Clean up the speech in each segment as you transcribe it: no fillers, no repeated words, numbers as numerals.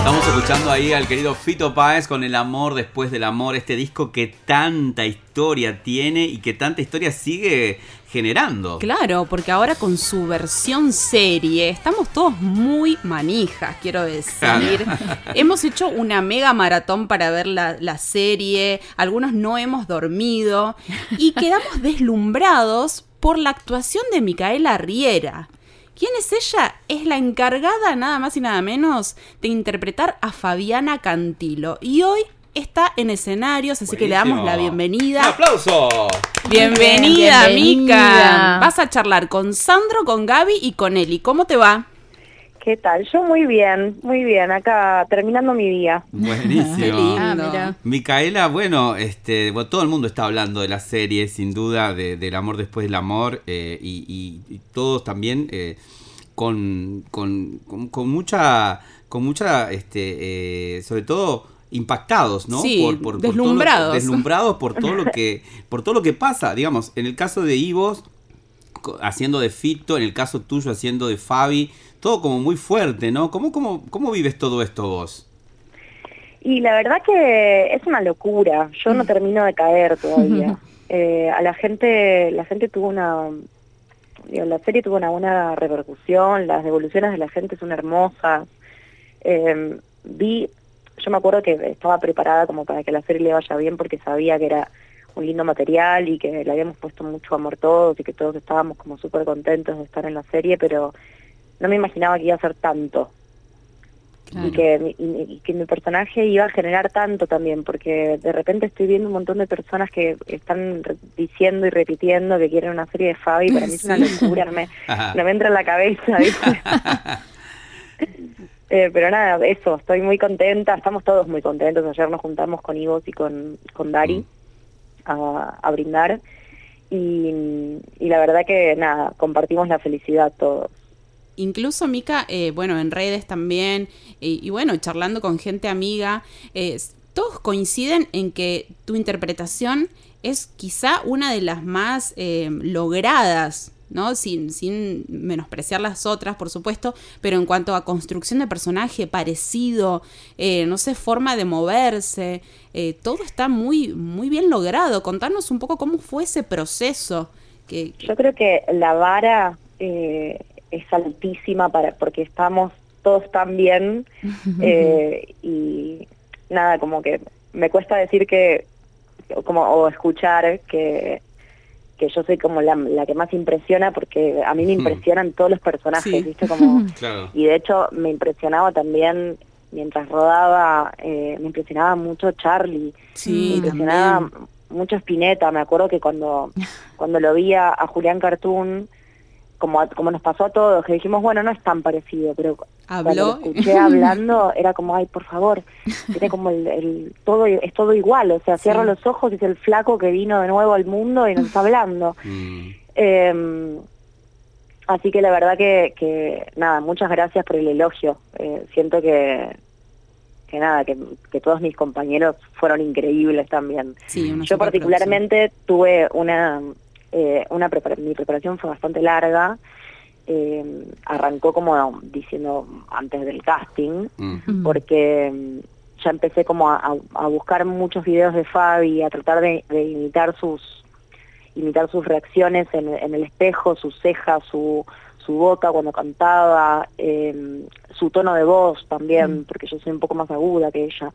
Estamos escuchando ahí al querido Fito Páez con El amor después del amor, este disco que tanta historia tiene y que tanta historia sigue generando. Claro, porque ahora con su versión serie estamos todos muy manijas, quiero decir. Hemos hecho una mega maratón para ver la serie, algunos no hemos dormido y quedamos deslumbrados por la actuación de Micaela Riera. ¿Quién es ella? Es la encargada, nada más y nada menos, de interpretar a Fabiana Cantilo. Y hoy está en escenarios, así que le damos la bienvenida. ¡Un aplauso! Bienvenida, Mica. Vas a charlar con Sandro, con Gaby y con Eli. ¿Cómo te va? ¿Qué tal? Yo muy bien, acá terminando mi día. Buenísimo. Qué lindo. Micaela, bueno, todo el mundo está hablando de la serie, sin duda, del amor después del amor, y todos también con mucha, sobre todo impactados, ¿no? Sí, deslumbrados. Deslumbrados por todo lo que pasa. Digamos, en el caso de Ivos, haciendo de Fito, en el caso tuyo haciendo de Fabi, todo como muy fuerte, ¿no? ¿Cómo vives todo esto vos? Y la verdad que es una locura, yo no termino de caer todavía. A la gente tuvo la serie tuvo una buena repercusión, las devoluciones de la gente son hermosas. Yo me acuerdo que estaba preparada como para que la serie le vaya bien porque sabía que era un lindo material y que le habíamos puesto mucho amor todos y que todos estábamos como súper contentos de estar en la serie, pero no me imaginaba que iba a ser tanto. Claro. Y que mi personaje iba a generar tanto también, porque de repente estoy viendo un montón de personas que están diciendo y repitiendo que quieren una serie de Fabi, y para mí es una locura, no me entra en la cabeza, ¿viste? Pero nada, eso, estoy muy contenta, estamos todos muy contentos. Ayer nos juntamos con Ivos y con Dari a brindar, y la verdad que nada, compartimos la felicidad todos. Incluso, Mica, bueno, en redes también, y bueno, charlando con gente amiga, todos coinciden en que tu interpretación es quizá una de las más logradas, ¿no? Sin menospreciar las otras, por supuesto, pero en cuanto a construcción de personaje, parecido, no sé, forma de moverse, todo está muy, muy bien logrado. Contanos un poco cómo fue ese proceso. Yo creo que la vara es altísima porque estamos todos tan bien, y nada, como que me cuesta decir o escuchar que yo soy como la que más impresiona, porque a mí me impresionan todos los personajes, sí. ¿Viste? Claro. Y de hecho me impresionaba también, mientras rodaba, me impresionaba mucho Charlie, sí, me impresionaba también mucho Spinetta. Me acuerdo que cuando lo vi a Julián Cartoon, como nos pasó a todos, que dijimos, bueno, no es tan parecido, pero cuando lo escuché hablando, era como, ay, por favor, tiene como todo, es todo igual, o sea, cierro los ojos y es el flaco que vino de nuevo al mundo y nos está hablando. Así que la verdad que nada, muchas gracias por el elogio. Siento que nada, que todos mis compañeros fueron increíbles también. Sí, yo particularmente tuve mi preparación fue bastante larga. Arrancó como diciendo antes del casting, porque ya empecé como a buscar muchos videos de Fabi, a tratar de imitar sus reacciones en el espejo, sus cejas, su boca cuando cantaba, su tono de voz también, porque yo soy un poco más aguda que ella.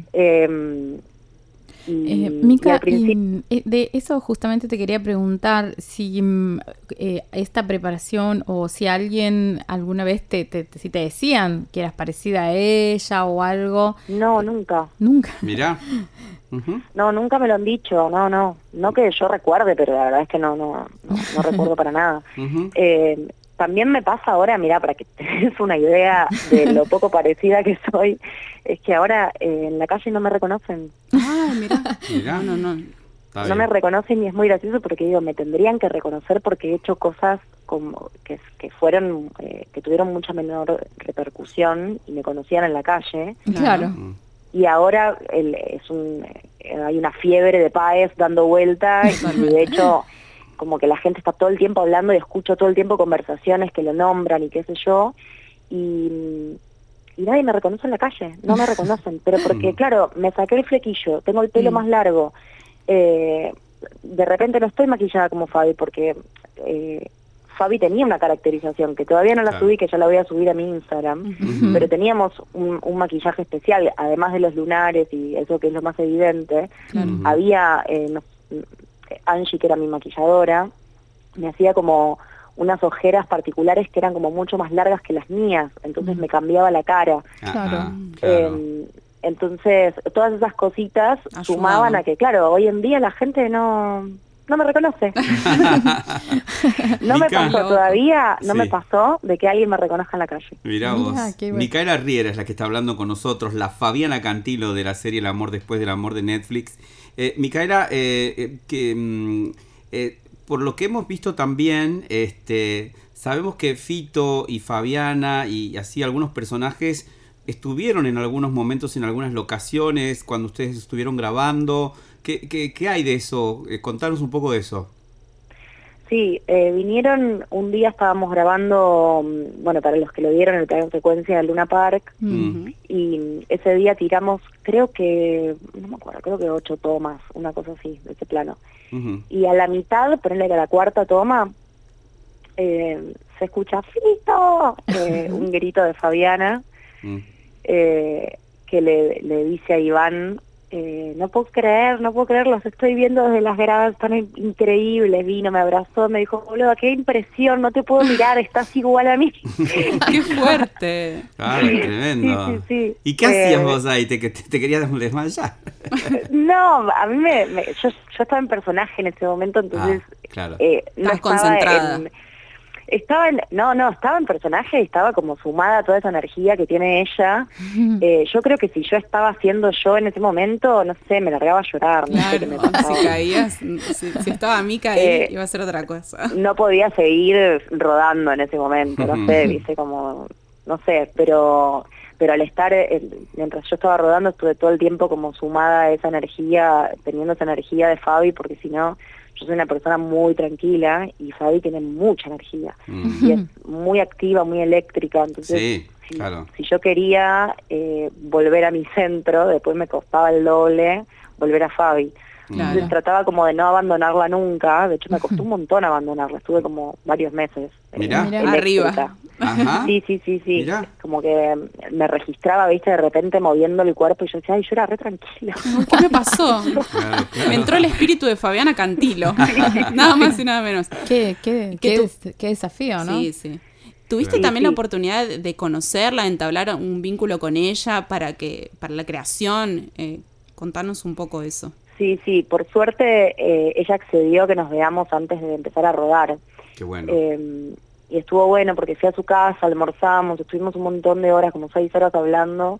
Mica, de eso justamente te quería preguntar si esta preparación, o si alguien alguna vez si te decían que eras parecida a ella o algo. No, nunca. Nunca. Mirá. No, nunca me lo han dicho, no que yo recuerde, pero la verdad es que no recuerdo para nada. También me pasa ahora, mira, para que te des una idea de lo poco parecida que soy, es que ahora en la calle no me reconocen. Ah, mirá. No me reconocen, y es muy gracioso porque digo, me tendrían que reconocer porque he hecho cosas como que fueron, que tuvieron mucha menor repercusión y me conocían en la calle. Claro. Y ahora hay una fiebre de Páez dando vuelta, y de hecho como que la gente está todo el tiempo hablando y escucho todo el tiempo conversaciones que lo nombran y qué sé yo, y y nadie me reconoce en la calle, no me reconocen, pero porque, claro, me saqué el flequillo, tengo el pelo más largo, de repente no estoy maquillada como Fabi, porque Fabi tenía una caracterización, que todavía no la subí, que ya la voy a subir a mi Instagram, pero teníamos un maquillaje especial, además de los lunares y eso que es lo más evidente, había, Angie, que era mi maquilladora, me hacía como unas ojeras particulares que eran como mucho más largas que las mías, entonces me cambiaba la cara. Claro. Entonces, todas esas cositas sumaban a que, claro, hoy en día la gente no me reconoce. No me pasó todavía, no me pasó de que alguien me reconozca en la calle. Mirá vos. Micaela Riera es la que está hablando con nosotros, la Fabiana Cantilo de la serie El amor después del amor de Netflix. Micaela, por lo que hemos visto también, sabemos que Fito y Fabiana y así algunos personajes estuvieron en algunos momentos en algunas locaciones cuando ustedes estuvieron grabando. ¿Qué hay de eso? Contanos un poco de eso. Sí, vinieron, un día estábamos grabando, bueno, para los que lo vieron, el plano secuencia de Luna Park, y ese día tiramos, creo que 8 tomas, una cosa así, de ese plano. Y a la mitad, ponerle que a la cuarta toma, se escucha ¡Fito! Un grito de Fabiana, que le dice a Iván, no puedo creer, los estoy viendo desde las gradas, están increíbles. Vino, me abrazó, me dijo, boludo, qué impresión, no te puedo mirar, estás igual a mí. ¡Qué fuerte! Claro, tremendo. Sí. ¿Y qué hacías vos ahí? ¿Te querías desmayar? No, a mí yo estaba en personaje en ese momento, entonces claro. No estaba concentrada. Estaba en personaje y estaba como sumada a toda esa energía que tiene ella. Yo creo que si yo estaba haciendo yo en ese momento, no sé, me largaba a llorar. No sé qué me pasaba. Si caías, si estaba Mica ahí, iba a ser otra cosa. No podía seguir rodando en ese momento, no sé, viste, como, no sé, pero al estar, mientras yo estaba rodando, estuve todo el tiempo como sumada a esa energía, teniendo esa energía de Fabi, porque si no, yo soy una persona muy tranquila y Fabi tiene mucha energía y es muy activa, muy eléctrica, entonces si yo quería volver a mi centro, después me costaba el doble volver a Fabi. Entonces trataba como de no abandonarla nunca, de hecho me costó un montón abandonarla, estuve como varios meses arriba. Ajá. Sí. Mirá. Como que me registraba, viste, de repente moviendo el cuerpo y yo decía, ay, yo era re tranquila. ¿Qué me pasó? Claro. Me entró el espíritu de Fabiana Cantilo. Nada más y nada menos. Qué desafío, ¿no? Sí. ¿Tuviste también la oportunidad de conocerla, de entablar un vínculo con ella para la creación? Contanos un poco eso. Sí, por suerte ella accedió a que nos veamos antes de empezar a rodar. Qué bueno. Y estuvo bueno porque fui a su casa, almorzamos, estuvimos un montón de horas, como 6 horas hablando.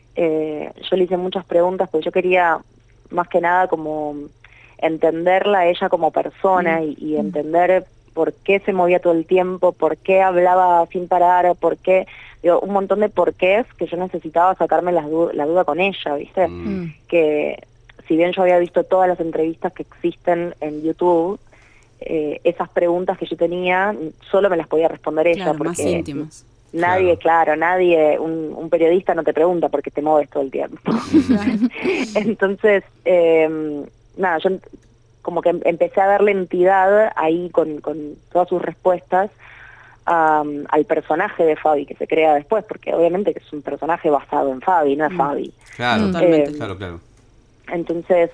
Yo le hice muchas preguntas porque yo quería más que nada como entenderla a ella como persona y entender por qué se movía todo el tiempo, por qué hablaba sin parar, por qué, un montón de porqués que yo necesitaba sacarme la duda con ella, ¿viste? Que si bien yo había visto todas las entrevistas que existen en YouTube, esas preguntas que yo tenía solo me las podía responder ella, claro, porque más íntimas. Nadie, un periodista no te pregunta por qué te mueves todo el tiempo. Entonces, yo como que empecé a darle entidad ahí con todas sus respuestas al personaje de Fabi que se crea después, porque obviamente que es un personaje basado en Fabi, no es Fabi. Claro, totalmente. Claro. Entonces,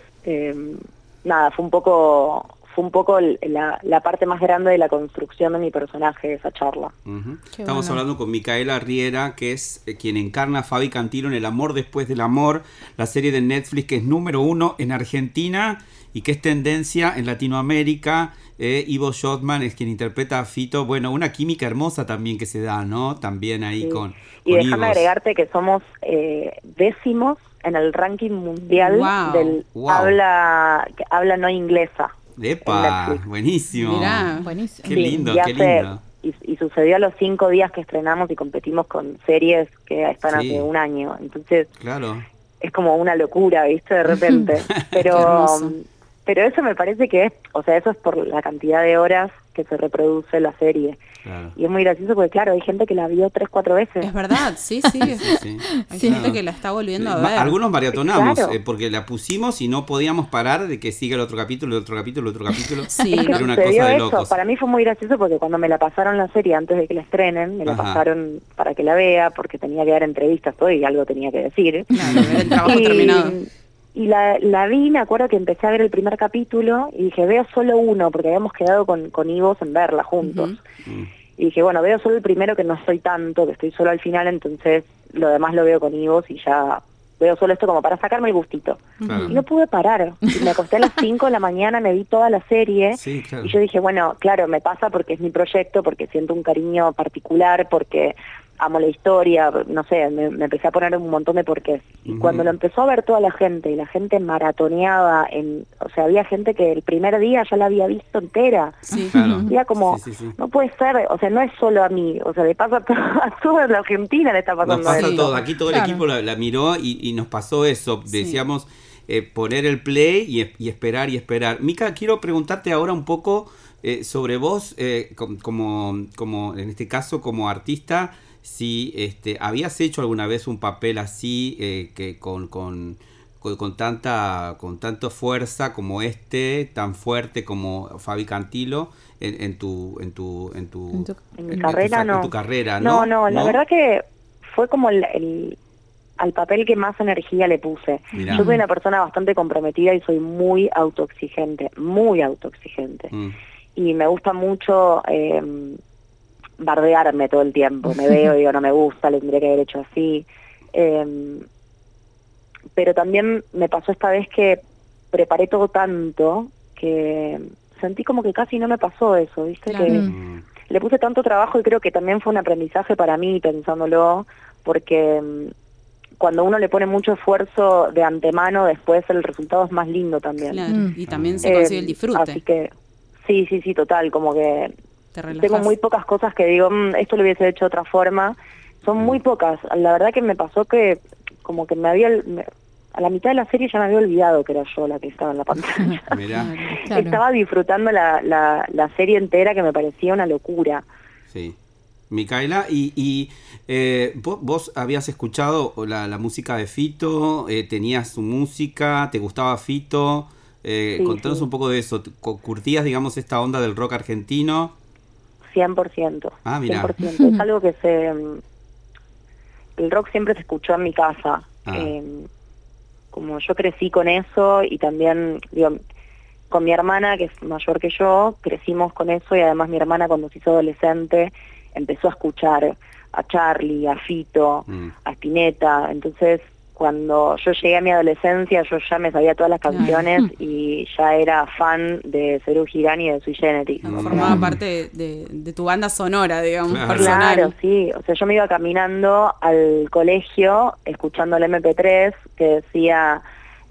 fue un poco la parte más grande de la construcción de mi personaje, esa charla. Estamos hablando con Micaela Riera, que es quien encarna a Fabi Cantilo en El amor después del amor, la serie de Netflix que es número 1 en Argentina y que es tendencia en Latinoamérica. Ivo Shotman es quien interpreta a Fito. Bueno, una química hermosa también que se da, ¿no? También ahí con y déjame agregarte que somos décimos en el ranking mundial del habla no inglesa. ¡Epa! Buenísimo. Mirá, Qué lindo, qué lindo. Y sucedió a los 5 días que estrenamos y competimos con series que están hace un año. Entonces, claro, es como una locura, ¿viste? De repente. Pero eso me parece que eso es por la cantidad de horas que se reproduce la serie. Claro. Y es muy gracioso porque, claro, hay gente que la vio 3, 4 veces. Es verdad, sí. Hay gente que la está volviendo a ver. Algunos maratonamos, Claro. Porque la pusimos y no podíamos parar de que siga el otro capítulo, el otro capítulo, el otro capítulo. Sí, Es que Era una sucedió cosa de eso. locos. Para mí fue muy gracioso porque cuando me la pasaron la serie antes de que la estrenen, me la Ajá. pasaron para que la vea, porque tenía que dar entrevistas todo y algo tenía que decir. Claro, ver el trabajo terminado. Y la vi, me acuerdo que empecé a ver el primer capítulo y dije, veo solo uno, porque habíamos quedado con Ivos en verla juntos. Y dije, bueno, veo solo el primero, que no soy tanto, que estoy solo al final, entonces lo demás lo veo con Ivos y ya veo solo esto como para sacarme el gustito. Claro. Y no pude parar. Y me acosté a las 5 de la mañana, me vi toda la serie. Sí, claro. Y yo dije, bueno, claro, me pasa porque es mi proyecto, porque siento un cariño particular, porque amo la historia, no sé, me empecé a poner un montón de porqués. Y cuando lo empezó a ver toda la gente, y la gente maratoneaba, o sea, había gente que el primer día ya la había visto entera. Sí. Claro. Y era como, Sí. no puede ser, o sea, no es solo a mí, o sea, le pasa a toda la Argentina, le está Nos pasando pasa esto. todo. Aquí todo el equipo la miró y nos pasó eso. Sí. Decíamos poner el play y esperar y esperar. Mica, quiero preguntarte ahora un poco sobre vos, como en este caso como artista, si habías hecho alguna vez un papel así que con tanta fuerza como tan fuerte como Fabi Cantilo en tu carrera, no. En tu carrera, ¿no? No, la verdad que fue como al papel que más energía le puse. Mirá. Yo soy una persona bastante comprometida y soy muy autoexigente. Y me gusta mucho bardearme todo el tiempo. Me veo y digo, no me gusta, lo tendría que haber hecho así. Pero también me pasó esta vez que preparé todo tanto que sentí como que casi no me pasó eso, ¿viste? Claro. Que le puse tanto trabajo y creo que también fue un aprendizaje para mí pensándolo, porque cuando uno le pone mucho esfuerzo de antemano, después el resultado es más lindo también. Claro, y también se consigue el disfrute. Así que sí, total, como que Te relajás. tengo muy pocas cosas que digo, esto lo hubiese hecho de otra forma. Son muy pocas. La verdad que me pasó que como que a la mitad de la serie ya me había olvidado que era yo la que estaba en la pantalla. Mirá. Claro. Estaba disfrutando la serie entera, que me parecía una locura. Sí. Micaela, y vos habías escuchado la música de Fito, tenías su música, te gustaba Fito, contanos sí. un poco de eso, ¿curtías, digamos, esta onda del rock argentino? 100%. Ah, mirá. 100%. Es algo que el rock siempre se escuchó en mi casa. Como yo crecí con eso y también, digo, con mi hermana, que es mayor que yo, crecimos con eso y además mi hermana cuando se hizo adolescente empezó a escuchar a Charlie, a Fito, a Spinetta. Entonces, cuando yo llegué a mi adolescencia, yo ya me sabía todas las canciones y ya era fan de Serú Girán y de Sui Generis. Formaba parte de tu banda sonora, digamos, Claro. personal. Claro, sí. O sea, yo me iba caminando al colegio escuchando el MP3 que decía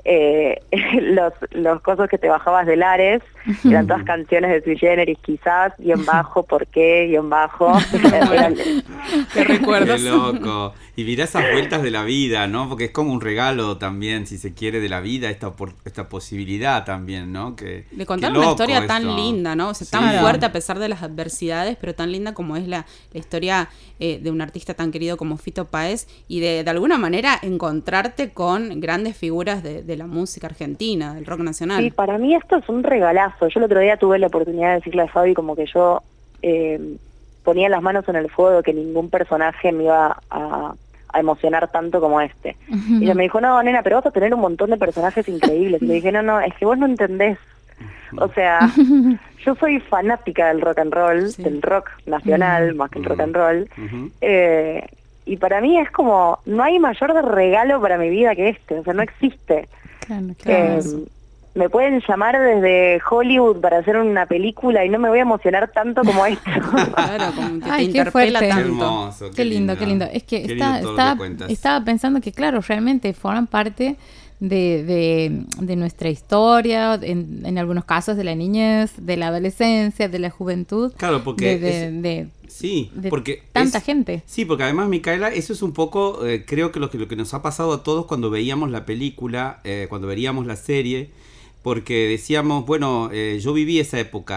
los cosas que te bajabas de Lares, eran todas canciones de Sui Generis, quizás, guión bajo, por qué, guión bajo. Qué recuerdos. Qué loco. Y mirá esas vueltas de la vida, ¿no? Porque es como un regalo también, si se quiere, de la vida, esta posibilidad también, ¿no? Le contaron una historia tan linda, ¿no? O sea, tan fuerte a pesar de las adversidades, pero tan linda como es la historia de un artista tan querido como Fito Páez y de alguna manera encontrarte con grandes figuras de la música argentina, del rock nacional. Sí, para mí esto es un regalazo. Yo el otro día tuve la oportunidad de decirle a Fabi como que yo ponía las manos en el fuego, que ningún personaje me iba a emocionar tanto como este. Y ella me dijo, no, nena, pero vas a tener un montón de personajes increíbles. Y le dije, no, es que vos no entendés. O sea, yo soy fanática del rock and roll, del rock nacional, más que el rock and roll. Y para mí es como, no hay mayor de regalo para mi vida que este. O sea, no existe. Claro. Me pueden llamar desde Hollywood para hacer una película y no me voy a emocionar tanto como esto. Claro, como que Ay, te qué interpela fuerte. tanto. Qué hermoso, Qué lindo, qué lindo. Es que Qué lindo todo lo que cuentas. estaba pensando que, claro, realmente forman parte de nuestra historia, en algunos casos de la niñez, de la adolescencia, de la juventud. Claro, porque sí, porque tanta gente. Sí, porque además, Micaela, eso es un poco, creo que lo que nos ha pasado a todos cuando veíamos la película, cuando veíamos la serie, porque decíamos, bueno, yo viví esa época,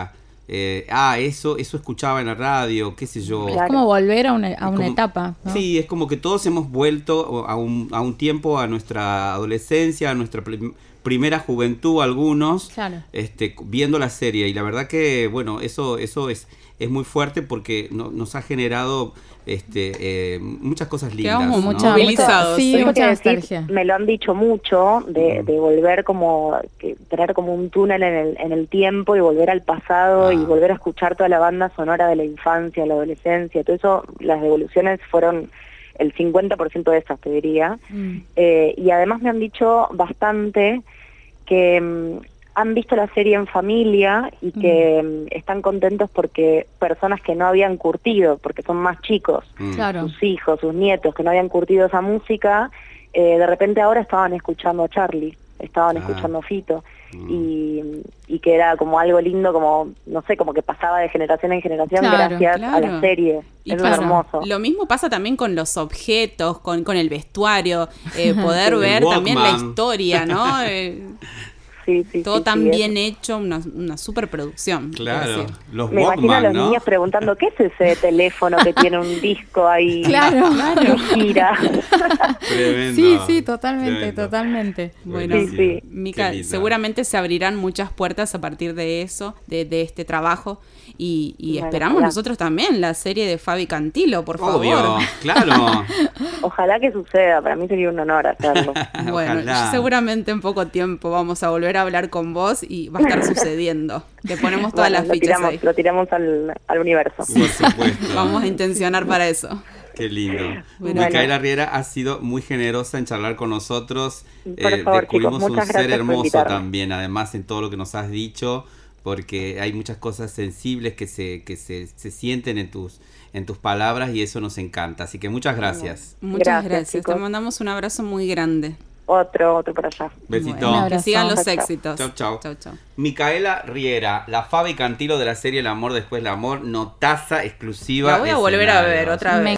eso escuchaba en la radio, qué sé yo. Es como volver a una etapa, ¿no? Sí, es como que todos hemos vuelto a un tiempo, a nuestra adolescencia, a nuestra primera juventud, algunos, claro. Viendo la serie. Y la verdad que, bueno, eso es muy fuerte porque nos ha generado muchas cosas lindas. Quedamos ¿no? movilizados. Sí, mucha nostalgia. Me lo han dicho mucho, de volver tener como un túnel en el tiempo y volver al pasado y volver a escuchar toda la banda sonora de la infancia, la adolescencia, todo eso. Las devoluciones fueron el 50% de esas, te diría. Y además me han dicho bastante que han visto la serie en familia y que están contentos porque personas que no habían curtido, porque son más chicos, claro. sus hijos, sus nietos, que no habían curtido esa música, de repente ahora estaban escuchando a Charly, estaban escuchando a Fito, y que era como algo lindo, como, no sé, como que pasaba de generación en generación, claro, gracias a la serie. Y es hermoso. Lo mismo pasa también con los objetos, con el vestuario, poder ver también la historia, ¿no? Todo tan bien hecho, una superproducción. Claro, los me Walkman, imagino a los ¿no? niños preguntando, ¿qué es ese teléfono que tiene un disco ahí? Claro. Que gira. Tremendo. Sí, totalmente, Tremendo. totalmente. Bueno, Sí. Mica, seguramente se abrirán muchas puertas a partir de eso, de este trabajo. Y Bueno, esperamos ojalá. nosotros también la serie de Fabi Cantilo, por Obvio, favor. claro. Ojalá que suceda, para mí sería un honor hacerlo. Bueno, Ojalá. seguramente en poco tiempo vamos a volver a hablar con vos y va a estar sucediendo. Te ponemos todas las fichas ahí. Lo tiramos al universo. Por supuesto. Vamos a intencionar para eso. Qué lindo. Bueno. Micaela Riera ha sido muy generosa en charlar con nosotros. Por favor, descubrimos chicos, muchas un ser gracias por hermoso invitarme. también, además, en todo lo que nos has dicho, porque hay muchas cosas sensibles que se sienten en tus palabras y eso nos encanta. Así que muchas gracias. Muchas gracias. chicos. Te mandamos un abrazo muy grande. Otro para allá. Besito. Bueno, que abrazo. sigan los Chau, chau. éxitos. Chau, chau. Chau, chau. Micaela Riera, la Fabi Cantilo de la serie El amor después del amor, notaza exclusiva. La voy a de volver a ver Escenarios. otra vez.